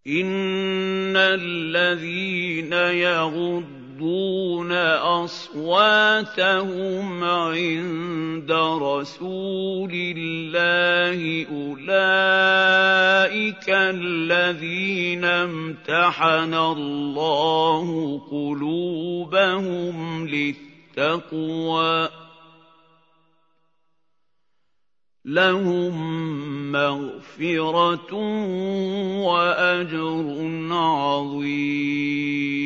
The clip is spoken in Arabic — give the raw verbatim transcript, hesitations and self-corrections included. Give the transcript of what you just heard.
إِنَّ الَّذِينَ يَغُضُّونَ أَصْوَاتَهُمْ عِندَ رَسُولِ اللَّهِ أُولَٰئِكَ الَّذِينَ امْتَحَنَ اللَّهُ قُلُوبَهُمْ لِلتَّقْوَىٰ ۚ لَهُم مَّغْفِرَةٌ وَأَجْرٌ عَظِيمٌ